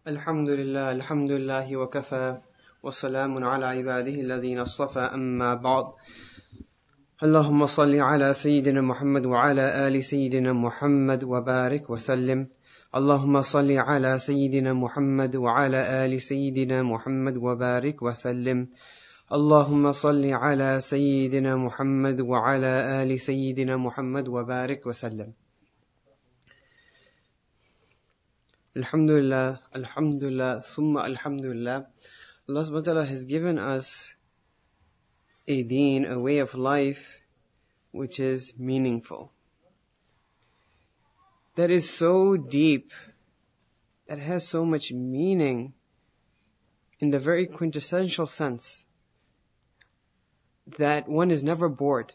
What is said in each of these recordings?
الحمد لله وكفى وسلام على عباده الذين اصطفى أما بعد اللهم صل على سيدنا محمد وعلى آل سيدنا محمد وبارك وسلم اللهم صل على سيدنا محمد وعلى آل سيدنا محمد وبارك وسلم اللهم صل على سيدنا محمد وعلى آل سيدنا محمد وبارك وسلم. Alhamdulillah, Alhamdulillah, Summa Alhamdulillah. Allah subhanahu wa ta'ala has given us a deen, a way of life, which is meaningful. That is so deep, that has so much meaning in the very quintessential sense that one is never bored.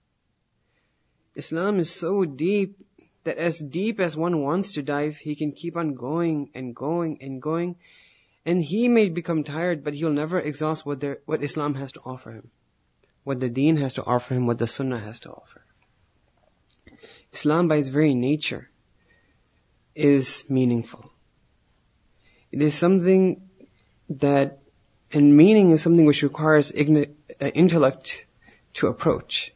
Islam is so deep that as deep as one wants to dive, he can keep on going and going and going. And he may become tired, but he'll never exhaust what Islam has to offer him. What the deen has to offer him, what the sunnah has to offer. Islam by its very nature is meaningful. It is something that, and meaning is something which requires intellect to approach.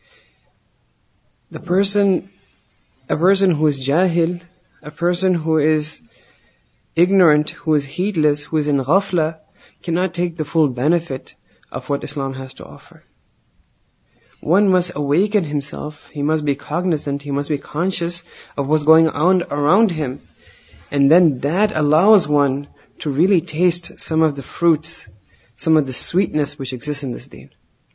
A person who is jahil, a person who is ignorant, who is heedless, who is in ghafla, cannot take the full benefit of what Islam has to offer. One must awaken himself, he must be cognizant, he must be conscious of what's going on around him, and then that allows one to really taste some of the fruits, some of the sweetness which exists in this deen.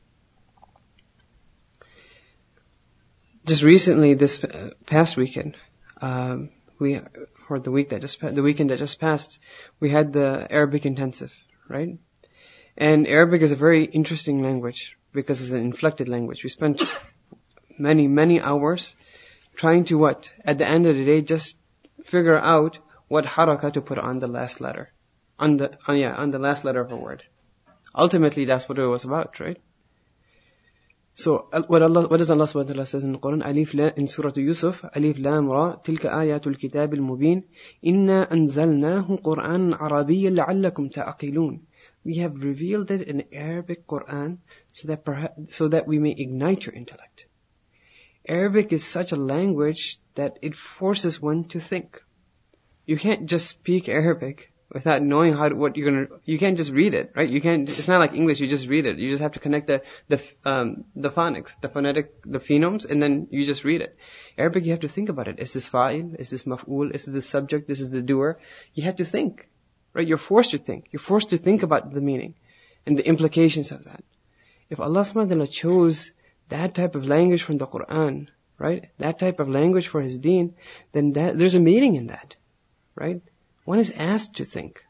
Just recently, this past weekend, the weekend that just passed, we had the Arabic intensive, right? And Arabic is a very interesting language because it's an inflected language. We spent many, many hours trying to at the end of the day, just figure out what haraka to put on the last letter, on the last letter of a word. Ultimately, that's what it was about, right? So, what does Allah subhanahu wa ta'ala says in the Quran? In Surah Yusuf, Alif Lam Ra, Tilka ayatul kitab al-mubin, Inna anzalnahu Qur'an Arabiyyan la'allakum ta'aqilun. We have revealed it in Arabic Qur'an so that we may ignite your intellect. Arabic is such a language that it forces one to think. You can't just speak Arabic without knowing you can't just read it, right? It's not like English, you just read it. You just have to connect the phonics, the phonemes, and then you just read it. Arabic, you have to think about it. Is this fa'il? Is this maf'ul? Is this the subject? This is the doer? You have to think, right? You're forced to think. You're forced to think about the meaning and the implications of that. If Allah subhanahu wa ta'ala chose that type of language from the Quran, right? That type of language for His deen, then there's a meaning in that, right? One is asked to think.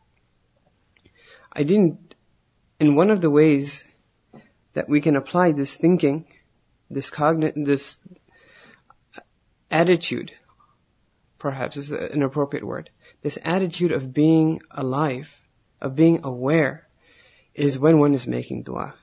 In one of the ways that we can apply this thinking, this attitude, perhaps is an appropriate word, this attitude of being alive, of being aware, is when one is making dua.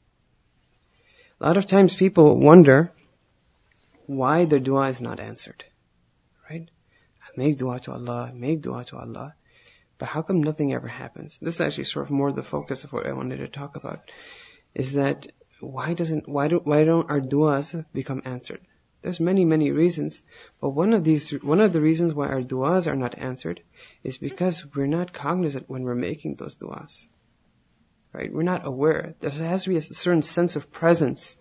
A lot of times people wonder why their dua is not answered, right? Make dua to Allah, but how come nothing ever happens? This is actually sort of more the focus of what I wanted to talk about, is that why don't our duas become answered? There's many, many reasons, but one of the reasons why our duas are not answered is because we're not cognizant when we're making those duas, right? We're not aware. There has to be a certain sense of presence.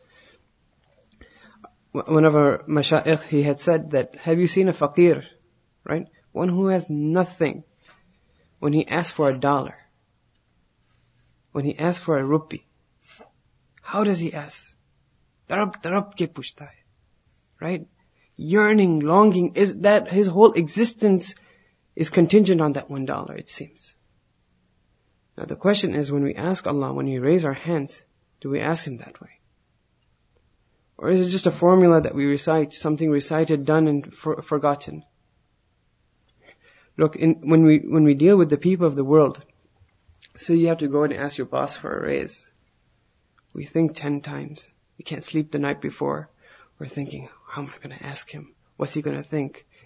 One of our mashayikh, he had said that, have you seen a faqir? Right? One who has nothing. When he asks for $1, when he asks for a rupee, how does he ask? Tarab ke puchta hai. Right? Yearning, longing, is that his whole existence is contingent on that $1, it seems. Now the question is, when we ask Allah, when we raise our hands, do we ask Him that way? Or is it just a formula that we recite, something recited, done and forgotten? Look, when we deal with the people of the world, so you have to go and ask your boss for a raise. We think 10 times. We can't sleep the night before. We're thinking, how am I going to ask him? What's he going to think?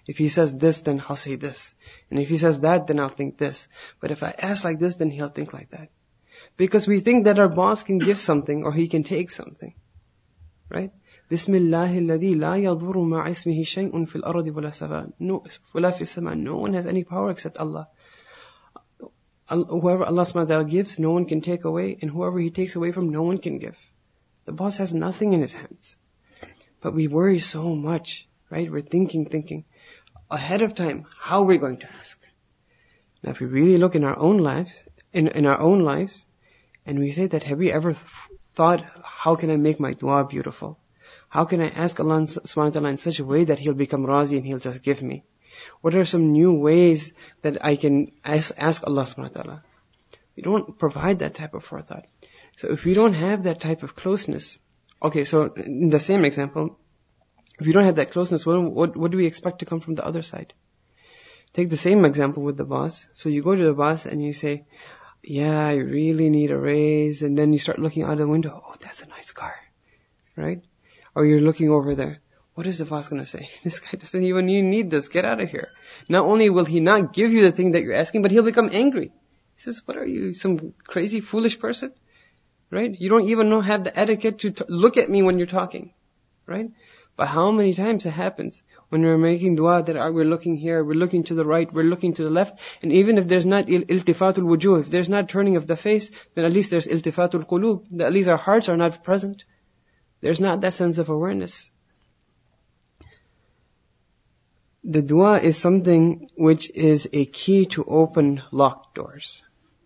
If he says this, then I'll say this. And if he says that, then I'll think this. But if I ask like this, then he'll think like that. Because we think that our boss can give something or he can take something. Right? Bismillahi alladhi la yadhurru ma'a ismihi shay'un fil ardi wala sama. No, wala fis sama. No one has any power except Allah. Whoever Allah subhanahu wa ta'ala gives, no one can take away. And whoever he takes away from, no one can give. The boss has nothing in his hands. But we worry so much, right? We're thinking ahead of time how we're going to ask. Now if we really look in our own lives, in our own lives, and we say that, have we ever thought, how can I make my dua beautiful? How can I ask Allah subhanahu wa ta'ala in such a way that He'll become razi and He'll just give me? What are some new ways that I can ask Allah subhanahu wa ta'ala? We don't provide that type of forethought. So if we don't have that type of closeness, okay, so in the same example, if you don't have that closeness, what do we expect to come from the other side? Take the same example with the boss. So you go to the boss and you say, yeah, I really need a raise. And then you start looking out the window. Oh, that's a nice car. Right? Or you're looking over there. What is the boss going to say? This guy doesn't even need this. Get out of here. Not only will he not give you the thing that you're asking, but he'll become angry. He says, what are you, some crazy, foolish person? Right? You don't even have the etiquette to look at me when you're talking. Right? But how many times it happens when we're making dua that we're looking here, we're looking to the right, we're looking to the left, and even if there's not iltifatul wujuh, if there's not turning of the face, then at least there's iltifatul qulub, at least our hearts are not present. There's not that sense of awareness. The dua is something which is a key to open locked doors.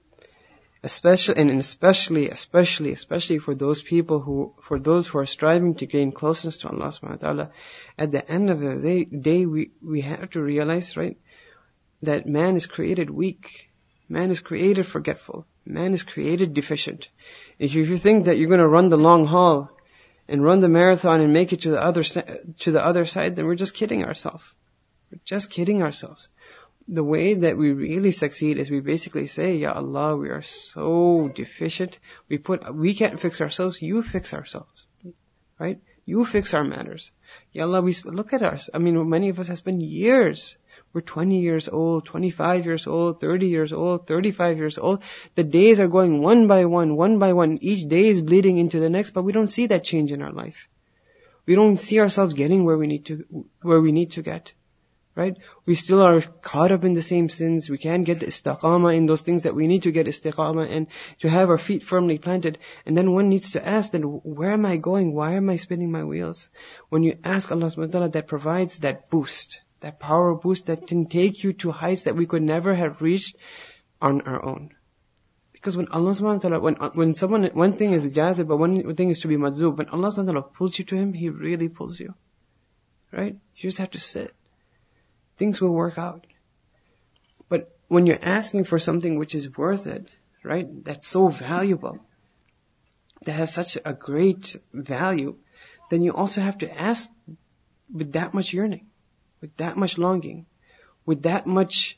Especially for those who are striving to gain closeness to Allah subhanahu wa ta'ala. At the end of the day, we have to realize, right, that man is created weak. Man is created forgetful. Man is created deficient. If you think that you're going to run the long haul and run the marathon and make it to the other side, then we're just kidding ourselves. We're just kidding ourselves. The way that we really succeed is we basically say, Ya Allah, we are so deficient. We can't fix ourselves. You fix ourselves. Right? You fix our matters. Ya Allah, look at us. I mean, many of us have spent years. We're 20 years old, 25 years old, 30 years old, 35 years old. The days are going one by one. Each day is bleeding into the next, but we don't see that change in our life. We don't see ourselves getting where we need to get. Right? We still are caught up in the same sins. We can't get the istiqamah in those things that we need to get istiqamah and to have our feet firmly planted. And then one needs to ask, then where am I going? Why am I spinning my wheels? When you ask Allah subhanahu wa ta'ala, that provides that boost, that power boost that can take you to heights that we could never have reached on our own. Because when Allah subhanahu wa ta'ala, when one thing is jazib, but one thing is to be madzub, when Allah subhanahu wa ta'ala pulls you to Him, He really pulls you. Right? You just have to sit. Things will work out. But when you're asking for something which is worth it, right, that's so valuable, that has such a great value, then you also have to ask with that much yearning, with that much longing, with that much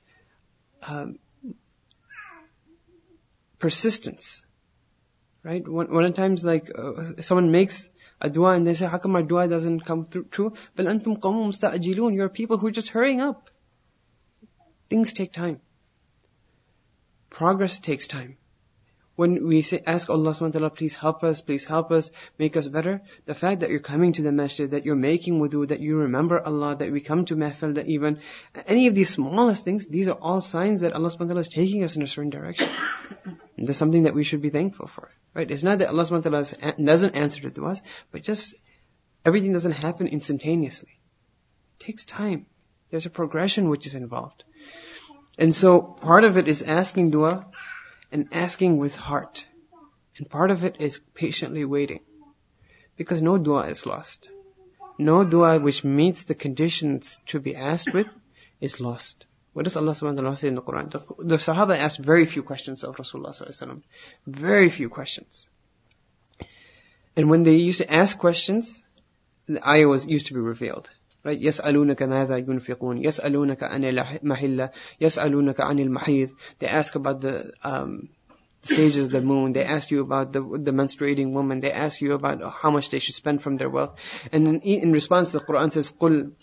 persistence. Right? One of times, someone makes a dua and they say, how come our dua doesn't come true? Bal antum qawmun musta'jilun. You're people who are just hurrying up. Things take time. Progress takes time. When we ask Allah subhanahu wa ta'ala, please help us, make us better, the fact that you're coming to the masjid, that you're making wudu, that you remember Allah, that we come to mahfil, that even any of these smallest things, these are all signs that Allah subhanahu wa ta'ala is taking us in a certain direction. And that's something that we should be thankful for. Right? It's not that Allah subhanahu wa ta'ala doesn't answer the du'as, but just everything doesn't happen instantaneously. It takes time. There's a progression which is involved. And so part of it is asking dua and asking with heart. And part of it is patiently waiting. Because no dua is lost. No dua which meets the conditions to be asked with is lost. What does Allah subhanahu wa ta'ala say in the Quran? The Sahaba asked very few questions of Rasulullah sallallahu alaihi wasallam. Very few questions. And when they used to ask questions, the ayah used to be revealed. Right? يَسْأَلُونَكَ مَاذَا يُنْفِقُونَ يَسْأَلُونَكَ عَنِ الْمَحِلَّةِ يَسْأَلُونَكَ عَنِ الْمَحِيضِ. They ask about the stages of the moon. They ask you about the menstruating woman. They ask you about how much they should spend from their wealth. And in response, the Quran says, قُلْ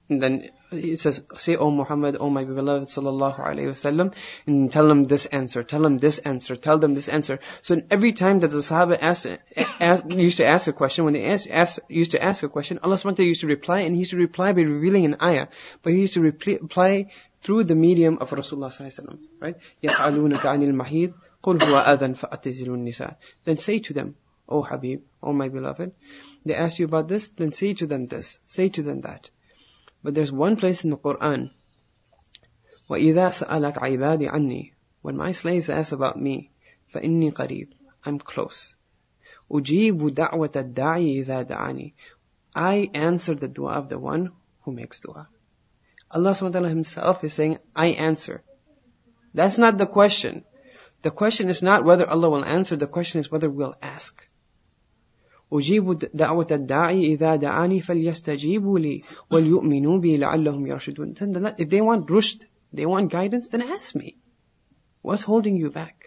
And then it says, say, O Muhammad, O my beloved sallallahu alayhi wasallam, and tell them this answer, tell them this answer, tell them this answer. So every time that the Sahaba used to ask a question, when they used to ask a question, Allah subhanahu wa ta'ala used to reply, and He used to reply by revealing an ayah. But He used to reply through the medium of Rasulullah sallallahu alayhi wasallam, right? يَسْأَلُونَكَ عَنِ الْمَحِيضِ قُلْ هُوَ أَذًا فَأَتَزِلُوا النِّسَاءَ. Then say to them, O Habib, O my beloved, they ask you about this, then say to them this, say to them that. But there's one place in the Quran, وَإِذَا سَأَلَكَ عِبَادِ عَنِّي, when my slaves ask about me, فَإِنِّي قَرِيب, I'm close. أُجِيبُ دَعْوَةَ الدَّاعِي إِذَا دَعَانِي, I answer the dua of the one who makes dua. Allah subhanahu wa ta'ala Himself is saying, I answer. That's not the question. The question is not whether Allah will answer, the question is whether we'll ask. أجيب دعوة الداعي إذا دعاني فليستجيبوا لي وليؤمنوا بي لعلهم يرشدون. If they want rushd, they want guidance, then ask me. What's holding you back?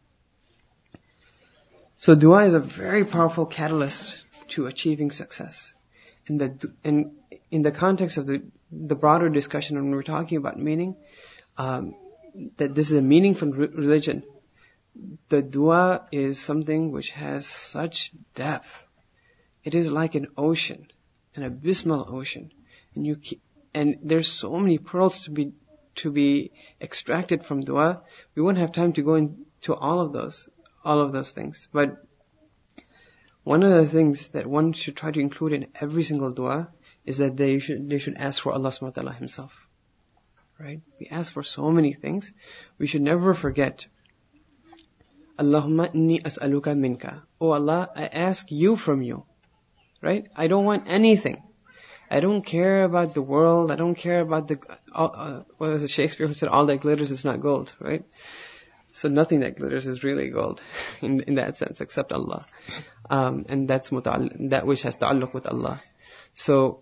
So dua is a very powerful catalyst to achieving success. And in the context of the broader discussion when we're talking about meaning, that this is a meaningful religion, the dua is something which has such depth. It is like an ocean, an abysmal ocean, and there's so many pearls to be extracted from dua. We won't have time to go into all of those things. But one of the things that one should try to include in every single dua is that they should ask for Allah subhanahu wa ta'ala Himself. Right? We ask for so many things. We should never forget, Allahumma inni as'aluka minka. Oh Allah, I ask you from you. Right? I don't want anything. I don't care about the world. I don't care about what was it, Shakespeare who said, all that glitters is not gold, right? So nothing that glitters is really gold in that sense, except Allah. And that's that which has ta'alluq with Allah. So,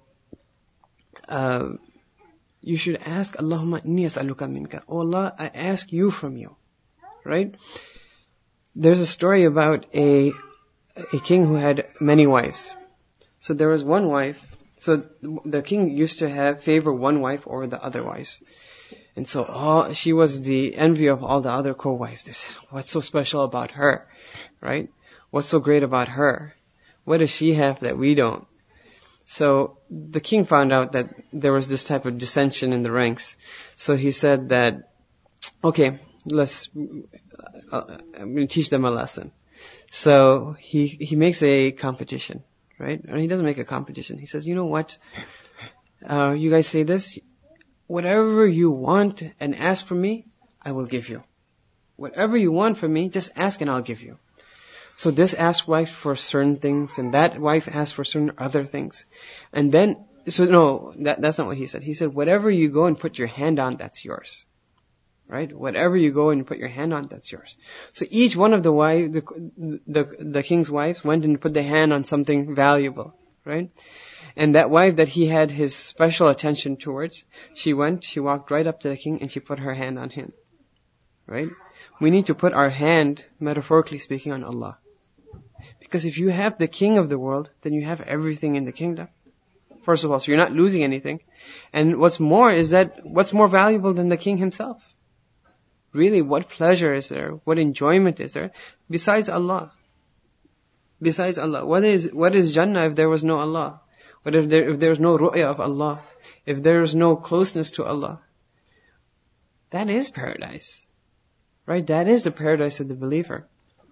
you should ask, Allahumma inni as'aluka minka. Oh Allah, I ask you from you. Right? There's a story about a king who had many wives. So there was one wife. So the king used to favor one wife over the other wives. And so she was the envy of all the other co-wives. They said, what's so special about her? Right? What's so great about her? What does she have that we don't? So the king found out that there was this type of dissension in the ranks. So he said that, okay, I'm going to teach them a lesson. So he makes a competition, right? Or he doesn't make a competition. He says, you know what? You guys say this. Whatever you want and ask from me, I will give you. Whatever you want from me, just ask and I'll give you. So this asked wife for certain things, and that wife asked for certain other things. And then, that's not what he said. He said, whatever you go and put your hand on, that's yours. Right? Whatever you go and put your hand on, that's yours. So each one of the king's wives went and put their hand on something valuable. Right? And that wife that he had his special attention towards, she walked right up to the king and she put her hand on him. Right? We need to put our hand, metaphorically speaking, on Allah. Because if you have the king of the world, then you have everything in the kingdom. First of all, so you're not losing anything. And what's more valuable than the king himself? Really, what pleasure is there? What enjoyment is there? Besides Allah. Besides Allah. What is Jannah if there was no Allah? What if there's no ru'ya of Allah? If there's no closeness to Allah? That is paradise. Right? That is the paradise of the believer.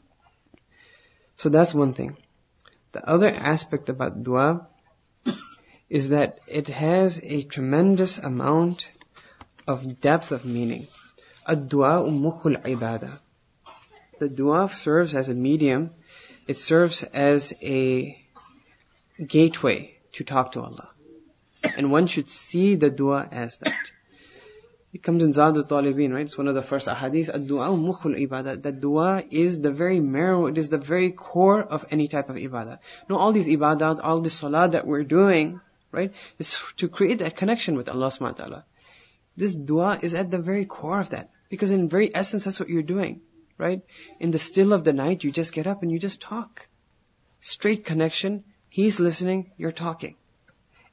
So that's one thing. The other aspect about dua is that it has a tremendous amount of depth of meaning. Ad-du'a mukhul ibadah. The dua serves as a medium. It serves as a gateway to talk to Allah. And one should see the dua as that. It comes in Zad al-Talibin, right? It's one of the first ahadith. Ad-du'a mukhul ibadah. That dua is the very marrow, it is the very core of any type of ibadah. No, all these ibadat, all this salah that we're doing, right? Is to create that connection with Allah subhanahu wa ta'ala. This dua is at the very core of that. Because in very essence, that's what you're doing, right? In the still of the night, you just get up and you just talk. Straight connection. He's listening, you're talking.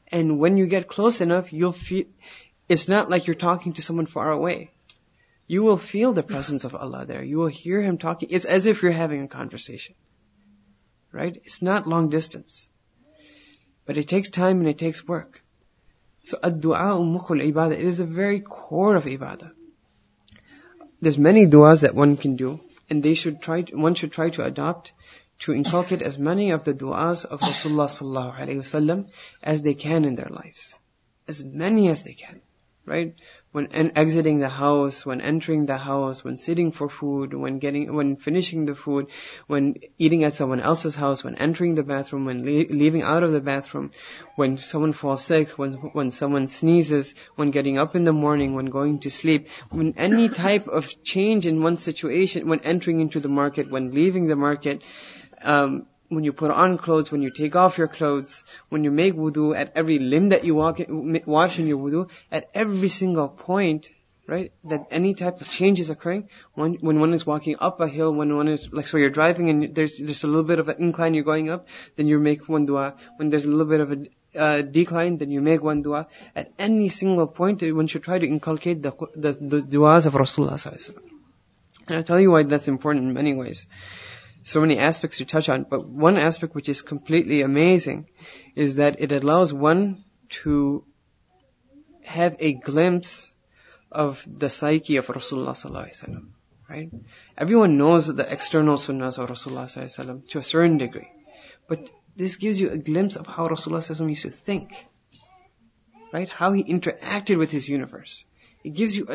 And when you get close enough, you'll feel, it's not like you're talking to someone far away. You will feel the presence of Allah there. You will hear Him talking. It's as if you're having a conversation. Right? It's not long distance. But it takes time and it takes work. So ad-du'a mukhul ibadah. It is the very core of ibadah. There's many du'as that one can do, and one should try to adopt, to inculcate as many of the du'as of Rasulullah sallallahu alaihi wasallam as they can in their lives. As many as they can. Right? When exiting the house, when entering the house, when sitting for food, when finishing the food, when eating at someone else's house, when entering the bathroom, when leaving out of the bathroom, when someone falls sick, when someone sneezes, when getting up in the morning, when going to sleep, when any type of change in one situation, when entering into the market, when leaving the market, when you put on clothes, when you take off your clothes, when you make wudu, at every limb that you wash in your wudu, at every single point, right, that any type of change is occurring, when one is walking up a hill, when one is, like, so you're driving and there's a little bit of an incline you're going up, then you make one dua. When there's a little bit of a decline, then you make one dua. At any single point, one should try to inculcate the duas of Rasulullah sallallahu alaihi wasallam. And I'll tell you why that's important in many ways. So many aspects to touch on, but one aspect which is completely amazing is that it allows one to have a glimpse of the psyche of Rasulullah sallallahu alaihi wasallam, right? Everyone knows the external sunnahs of Rasulullah sallallahu alaihi wasallam to a certain degree, but this gives you a glimpse of how Rasulullah sallallahu alaihi wasallam used to think, right? How he interacted with his universe. It gives you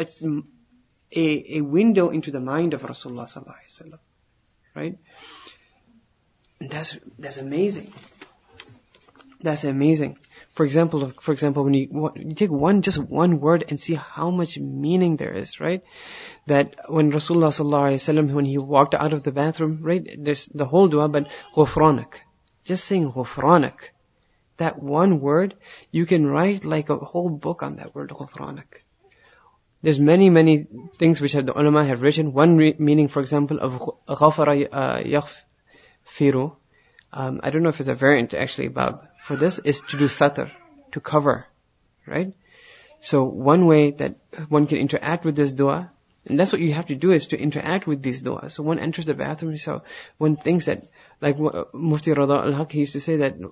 a window into the mind of Rasulullah sallallahu alaihi wasallam. Right? And that's amazing. That's amazing. For example, when you take just one word and see how much meaning there is, right? That when Rasulullah sallallahu alaihi wasallam, when he walked out of the bathroom, right? There's the whole dua, but ghufranak. Just saying ghufranak. That one word, you can write like a whole book on that word ghufranak. There's many, many things which the ulama have written. One meaning, for example, of ghafara yaghfiru. I don't know if it's a variant actually, Bab. For this is to do satar, to cover, right? So one way that one can interact with this dua, and that's what you have to do, is to interact with these du'as. So one enters the bathroom, so one thinks that, like Mufti Rada al-Haq, he used to say that,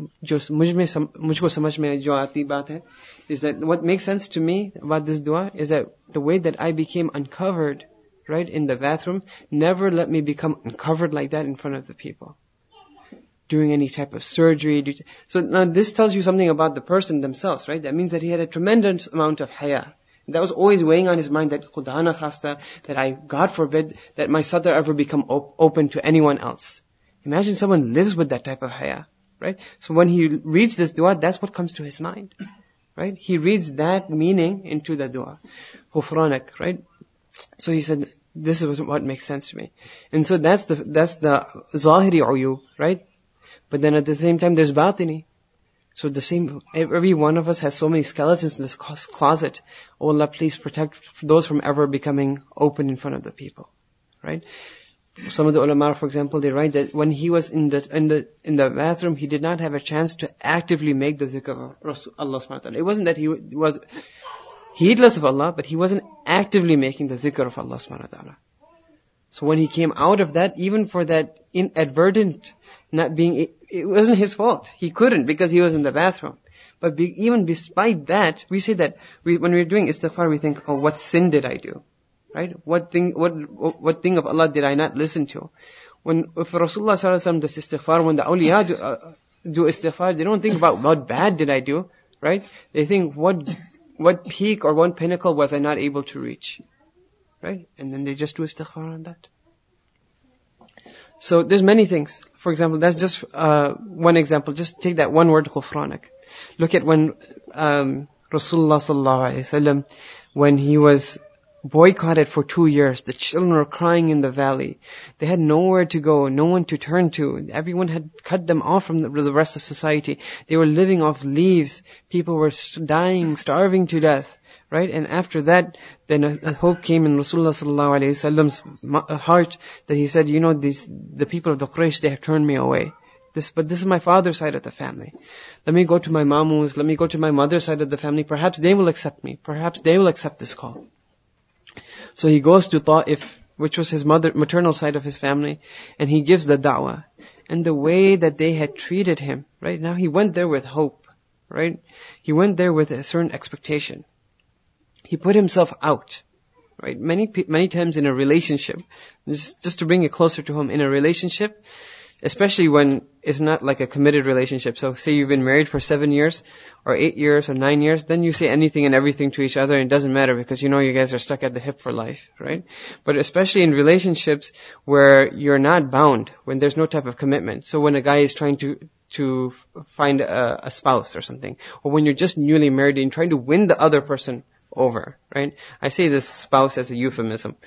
mujhko samajh mein jo aati baat hai, is that what makes sense to me about this dua is that the way that I became uncovered, right, in the bathroom, never let me become uncovered like that in front of the people. Doing any type of surgery. So now this tells you something about the person themselves, right? That means that he had a tremendous amount of haya. That was always weighing on his mind, that Khuda na khasta, that God forbid, that my sadr ever become open to anyone else. Imagine someone lives with that type of haya, right? So when he reads this dua, that's what comes to his mind, right? He reads that meaning into the dua. Ghufranak, right? So he said, this is what makes sense to me. And so that's the zahiri uyub, right? But then at the same time, there's batini. So every one of us has so many skeletons in this closet. Oh Allah, please protect those from ever becoming open in front of the people, right? Some of the ulama, for example, they write that when he was in the bathroom, he did not have a chance to actively make the zikr of Allah subhanahu wa ta'ala. It wasn't that he was heedless of Allah, but he wasn't actively making the zikr of Allah subhanahu wa ta'ala. So when he came out of that, even for that inadvertent not being, it wasn't his fault. He couldn't because he was in the bathroom. But even despite that, we say that when we're doing istighfar, we think, oh, what sin did I do? Right? What thing of Allah did I not listen to? If Rasulullah sallallahu alaihi wasallam does istighfar, when the awliya do istighfar, they don't think about what bad did I do, right? They think what peak or what pinnacle was I not able to reach, right? And then they just do istighfar on that. So there's many things. For example, that's just one example. Just take that one word, ghufranak. Look at when Rasulullah sallallahu alaihi wasallam, when he was boycotted for 2 years, the children were crying in the valley. They had nowhere to go, no one to turn to. Everyone had cut them off from the rest of society. They were living off leaves. People were dying, starving to death. Right? And after that, then a hope came in Rasulullah sallallahu alaihi wasallam's heart that he said, the people of the Quraysh, they have turned me away. but this is my father's side of the family. Let me go to my mamus, let me go to my mother's side of the family. Perhaps they will accept me. Perhaps they will accept this call. So he goes to Ta'if, which was his maternal side of his family, and he gives the da'wah. And the way that they had treated him, right? Now he went there with hope, right? He went there with a certain expectation. He put himself out, right? Many times in a relationship, just to bring it closer to home, in a relationship, especially when it's not like a committed relationship. So say you've been married for 7 years, or 8 years, or 9 years, then you say anything and everything to each other, and it doesn't matter because you know you guys are stuck at the hip for life, right? But especially in relationships where you're not bound, when there's no type of commitment. So when a guy is trying to find a spouse or something, or when you're just newly married and trying to win the other person over, right? I say this spouse as a euphemism.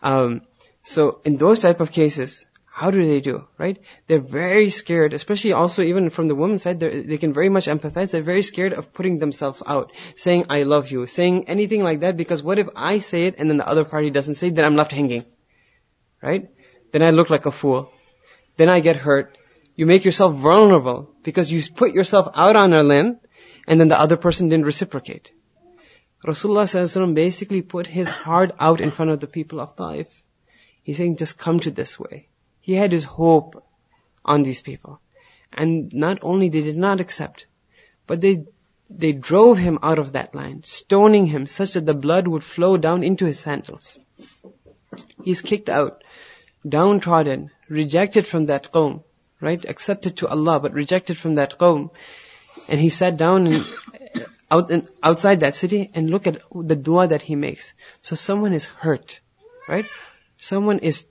So in those type of cases, how do they do, right? They're very scared, especially also even from the woman's side, they can very much empathize. They're very scared of putting themselves out, saying, I love you, saying anything like that, because what if I say it and then the other party doesn't say it, then I'm left hanging, right? Then I look like a fool. Then I get hurt. You make yourself vulnerable because you put yourself out on a limb and then the other person didn't reciprocate. Rasulullah ﷺ basically put his heart out in front of the people of Ta'if. He's saying, just come to this way. He had his hope on these people. And not only they did not accept, but they drove him out of that land, stoning him such that the blood would flow down into his sandals. He's kicked out, downtrodden, rejected from that qawm, right? Accepted to Allah, but rejected from that qawm. And he sat down outside that city, and look at the dua that he makes. So someone is hurt, right? Someone is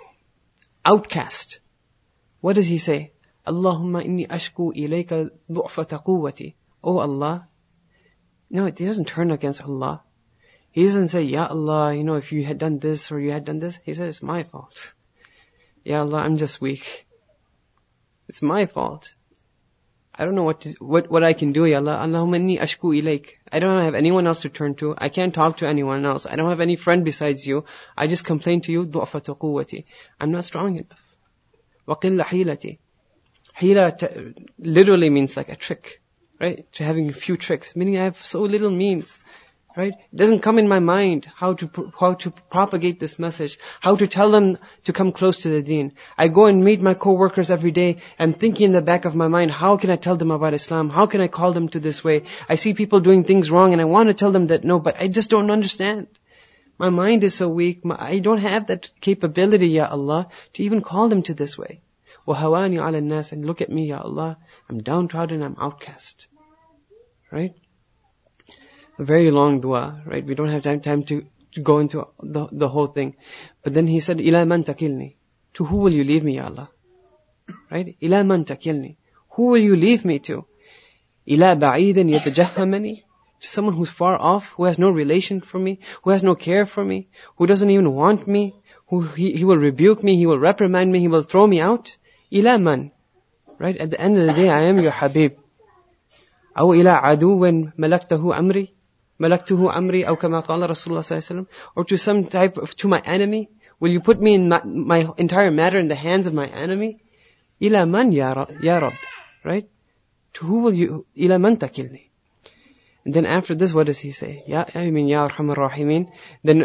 outcast. What does he say? Allahumma inni ashku ilayka du'fata quwwati. Oh Allah. No, he doesn't turn against Allah. He doesn't say, Ya Allah, if you had done this or you had done this. He says, it's my fault. Ya Allah, I'm just weak. It's my fault. I don't know what I can do, Ya Allah. Allahumma inni ashku ilayk. I don't have anyone else to turn to. I can't talk to anyone else. I don't have any friend besides you. I just complain to you, du'fata quwwati. I'm not strong enough. Wa qilla hilati. Hila literally means like a trick, right? To having a few tricks, meaning I have so little means, right? It doesn't come in my mind how to propagate this message, how to tell them to come close to the deen. I go and meet my co-workers every day. I'm thinking in the back of my mind, how can I tell them about Islam? How can I call them to this way? I see people doing things wrong and I want to tell them that no, but I just don't understand. My mind is so weak. I don't have that capability, Ya Allah, to even call them to this way. وَهَوَانِي عَلَى النَّاسِ. And look at me, Ya Allah. I'm downtrodden, I'm outcast. Right? A very long dua, right? We don't have time to go into the whole thing. But then he said, إِلَى مَنْ تَكِلْنِي. To who will you leave me, Ya Allah? Right? إِلَى مَنْ تَكِلْنِي. Who will you leave me to? إِلَى بَعِيدٍ يَتَجَهَّمَنِي. To someone who's far off, who has no relation for me, who has no care for me, who doesn't even want me, who he will rebuke me, he will reprimand me, he will throw me out. إِلَى مَنْ. Right? At the end of the day, I am your Habib. أو إلى عدو ملكته أمري أو كما قال رسول الله صلى الله عليه وسلم. Or to some type of, to my enemy. Will you put me in my entire matter in the hands of my enemy? إلى من يا رب. Right? To who will you, إلى من تكلني. And then after this, what does he say? Ya Arhamar Rahimin. Then,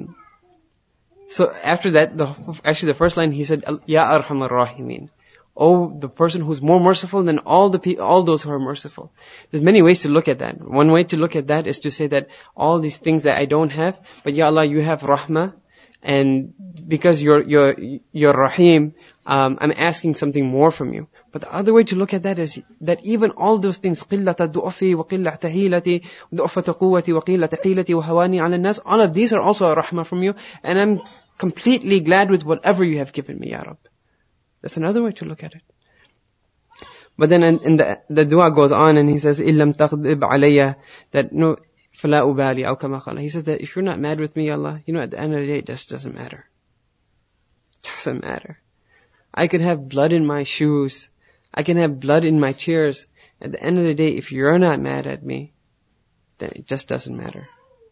so after that, the first line he said, Ya Arhamar Rahimin. Oh, the person who's more merciful than all those who are merciful. There's many ways to look at that. One way to look at that is to say that all these things that I don't have, but Ya Allah, you have rahmah, and because you're Rahim, I'm asking something more from you. But the other way to look at that is that even all those things, قِلَّةَ دُعْفِي وَقِلَّةَ هِيلَتِي وَدُعْفَةَ قُوَّتِي وَقِلَّةَ حِيلَتِي وَهَوَانِي عَلَى النَّاسِ. All of these are also a rahmah from you, and I'm completely glad with whatever you have given me, Ya Rabb. That's another way to look at it. But then in the dua goes on and he says, إِلَّمْ تَغْضِبْ عَلَيَّ. That no, فَلَا أُبَالِي أَوْ كَمَا قَالَ. He says that if you're not mad with me, Ya Allah, at the end of the day, it just doesn't matter. It doesn't matter. I could have blood in my shoes. I can have blood in my tears. At the end of the day, if you're not mad at me, then it just doesn't matter.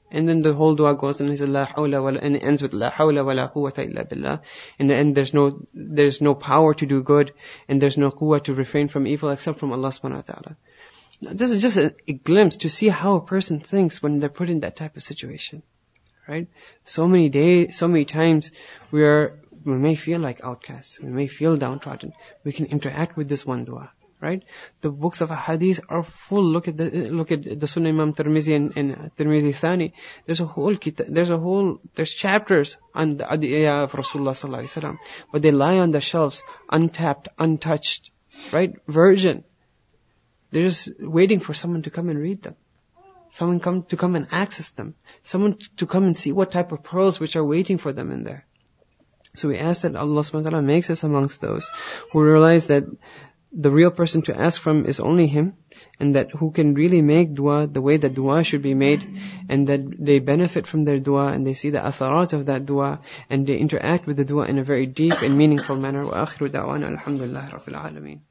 And then the whole dua goes and he says, La hawla wa la, and it ends with La hawla wa la quwwata illa billah. In the end, there's no power to do good, and there's no quwwah to refrain from evil except from Allah subhanahu wa ta'ala. This is just a glimpse to see how a person thinks when they're put in that type of situation. Right? So many times we may feel like outcasts. We may feel downtrodden. We can interact with this one dua. Right? The books of hadith are full. Look at the Sunnah Imam Tirmidhi and Tirmidhi Thani. There's chapters on the adiyah of Rasulullah sallallahu alaihi wasallam, but they lie on the shelves, untapped, untouched. Right? Virgin. They're just waiting for someone to come and read them. Someone to come and access them. Someone to come and see what type of pearls which are waiting for them in there. So we ask that Allah subhanahu wa ta'ala makes us amongst those who realize that the real person to ask from is only Him, and that who can really make dua the way that dua should be made, and that they benefit from their dua, and they see the atharat of that dua, and they interact with the dua in a very deep and meaningful manner. Wa akhiru da'wana alhamdulillahi rabbil alameen.